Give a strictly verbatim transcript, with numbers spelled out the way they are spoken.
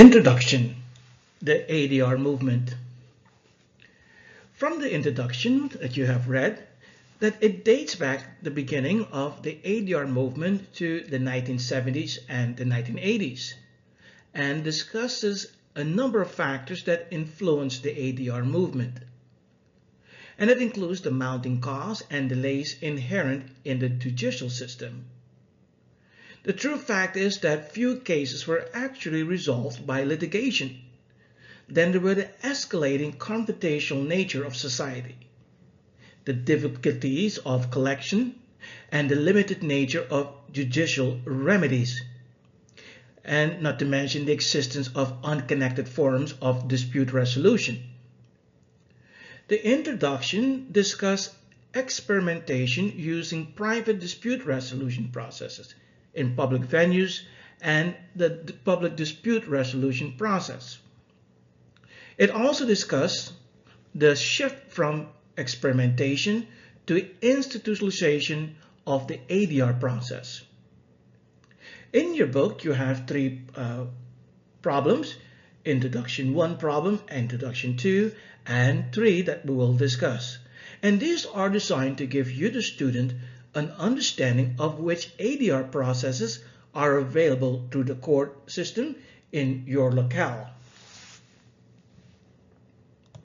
Introduction, the A D R movement. From the introduction that you have read, that it dates back the beginning of the A D R movement to the nineteen seventies and the nineteen eighties, and discusses a number of factors that influence the A D R movement. And it includes the mounting costs and delays inherent in the judicial system. The true fact is that few cases were actually resolved by litigation. Then there were the escalating confrontational nature of society, the difficulties of collection, and the limited nature of judicial remedies, and not to mention the existence of unconnected forms of dispute resolution. The introduction discussed experimentation using private dispute resolution processes in public venues and the public dispute resolution process. It also discussed the shift from experimentation to institutionalization of the A D R process. In your book, you have three uh, problems: Introduction one problem, Introduction two, and three that we will discuss. And these are designed to give you, the student, an understanding of which A D R processes are available through the court system in your locale.